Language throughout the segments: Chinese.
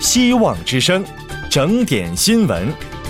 希望之声，整点新闻。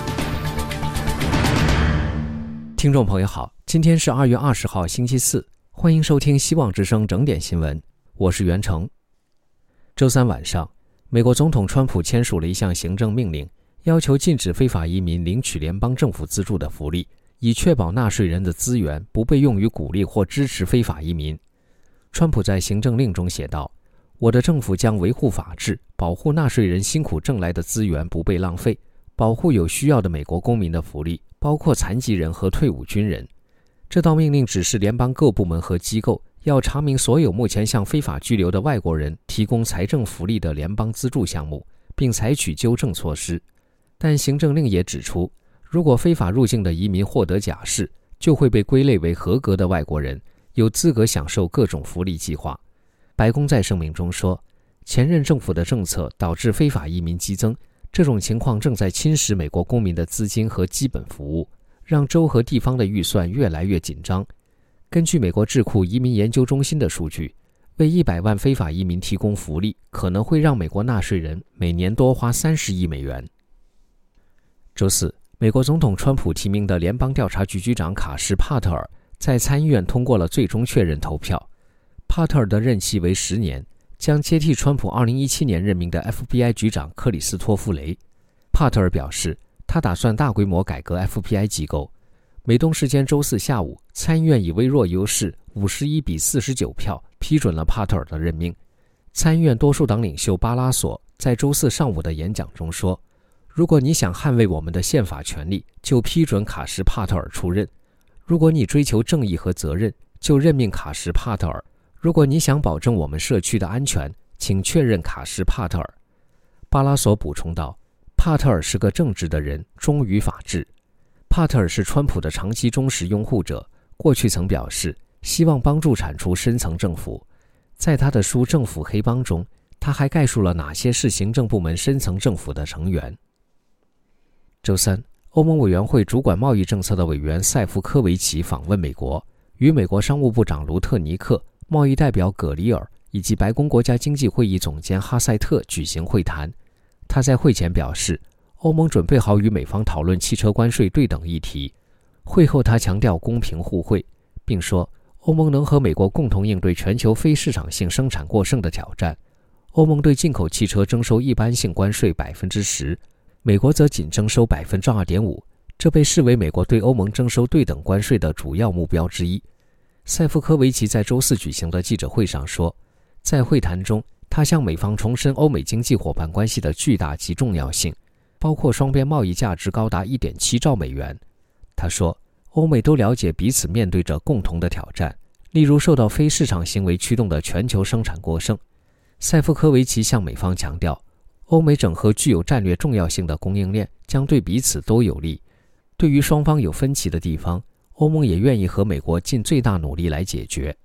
听众朋友好，今天是2月20号星期四，欢迎收听希望之声整点新闻，我是袁成。周三晚上，美国总统川普签署了一项行政命令，要求禁止非法移民领取联邦政府资助的福利，以确保纳税人的资源不被用于鼓励或支持非法移民。川普在行政令中写道：我的政府将维护法治，保护纳税人辛苦挣来的资源不被浪费，保护有需要的美国公民的福利，包括残疾人和退伍军人。这道命令指示联邦各部门和机构要查明所有目前向非法居留的外国人提供财政福利的联邦资助项目，并采取纠正措施。但行政令也指出，如果非法入境的移民获得假释，就会被归类为合格的外国人，有资格享受各种福利计划。白宫在声明中说，前任政府的政策导致非法移民激增，这种情况正在侵蚀美国公民的资金和基本服务，让州和地方的预算越来越紧张。根据美国智库移民研究中心的数据，为100万非法移民提供福利，可能会让美国纳税人每年多花30亿美元。周四，美国总统川普提名的联邦调查局局长卡什·帕特尔在参议院通过了最终确认投票。帕特尔的任期为10年，将接替川普2017年任命的 FBI 局长克里斯托弗·雷。帕特尔表示，他打算大规模改革 FBI 机构。美东时间周四下午，参议院以微弱优势51比49票批准了帕特尔的任命。参议院多数党领袖巴拉索在周四上午的演讲中说，如果你想捍卫我们的宪法权利，就批准卡什·帕特尔出任；如果你追求正义和责任，就任命卡什·帕特尔；如果你想保证我们社区的安全，请确认卡什·帕特尔。巴拉索补充道，帕特尔是个正直的人，忠于法治。帕特尔是川普的长期忠实拥护者，过去曾表示希望帮助铲除深层政府。在他的书《政府黑帮》中，他还概述了哪些是行政部门深层政府的成员。周三，欧盟委员会主管贸易政策的委员塞夫科维奇访问美国，与美国商务部长卢特尼克、贸易代表葛里尔以及白宫国家经济会议总监哈塞特举行会谈。他在会前表示，欧盟准备好与美方讨论汽车关税对等议题。会后他强调公平互惠，并说欧盟能和美国共同应对全球非市场性生产过剩的挑战。欧盟对进口汽车征收一般性关税 10%， 美国则仅征收 2.5%， 这被视为美国对欧盟征收对等关税的主要目标之一。塞夫科维奇在周四举行的记者会上说，在会谈中，他向美方重申欧美经济伙伴关系的巨大及重要性，包括双边贸易价值高达 1.7 兆美元。他说，欧美都了解彼此面对着共同的挑战，例如受到非市场行为驱动的全球生产过剩。塞夫科维奇向美方强调，欧美整合具有战略重要性的供应链将对彼此都有利。对于双方有分歧的地方，欧盟也愿意和美国尽最大努力来解决。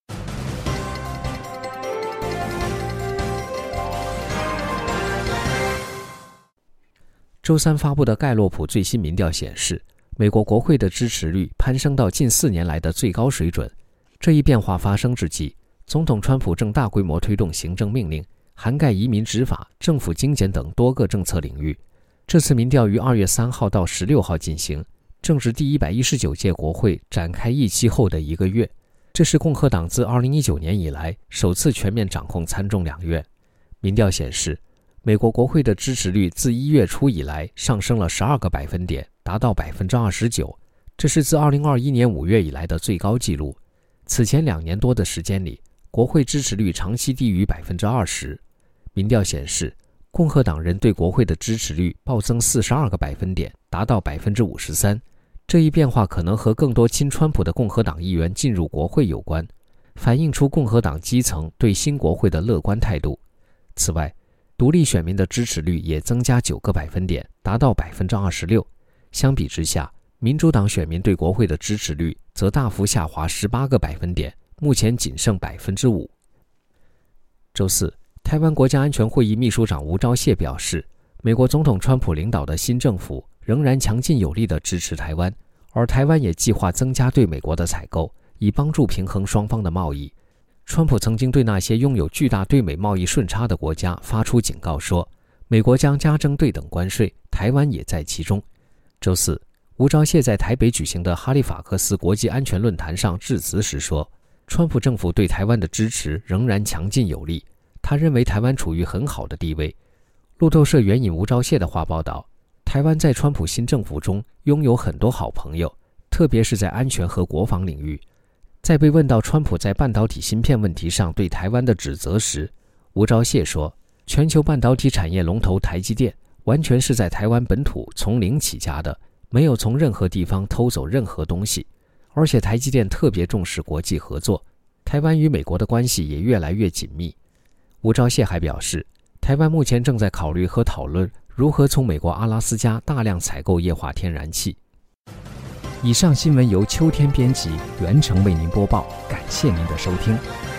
周三发布的盖洛普最新民调显示，美国国会的支持率攀升到近4年来的最高水准。这一变化发生之际，总统川普正大规模推动行政命令，涵盖移民执法、政府精简等多个政策领域。这次民调于2月3号到16号进行，正值第119届国会展开议期后的1个月，这是共和党自2019年以来首次全面掌控参众两院。民调显示，美国国会的支持率自1月初以来上升了12个百分点，达到 29%， 这是自2021年5月以来的最高纪录。此前2年多的时间里，国会支持率长期低于 20%。 民调显示，共和党人对国会的支持率暴增42个百分点，达到 53%。 这一变化可能和更多亲川普的共和党议员进入国会有关，反映出共和党基层对新国会的乐观态度。此外，独立选民的支持率也增加9个百分点，达到 26%。 相比之下，民主党选民对国会的支持率则大幅下滑18个百分点，目前仅剩 5%。 周四，台湾国家安全会议秘书长吴钊燮表示，美国总统川普领导的新政府仍然强劲有力地支持台湾，而台湾也计划增加对美国的采购，以帮助平衡双方的贸易。川普曾经对那些拥有巨大对美贸易顺差的国家发出警告说， 美国将加征对等关税，台湾也在其中。周四，吴钊燮在台北举行的哈利法克斯国际安全论坛上致辞时说，川普政府对台湾的支持仍然强劲有力，他认为台湾处于很好的地位。路透社援引吴钊燮的话报道，台湾在川普新政府中拥有很多好朋友，特别是在安全和国防领域。在被问到川普在半导体芯片问题上对台湾的指责时，吴钊燮说，全球半导体产业龙头台积电完全是在台湾本土从零起家的，没有从任何地方偷走任何东西，而且台积电特别重视国际合作，台湾与美国的关系也越来越紧密。吴钊燮还表示，台湾目前正在考虑和讨论如何从美国阿拉斯加大量采购液化天然气。以上新闻由秋天编辑，袁成为您播报，感谢您的收听。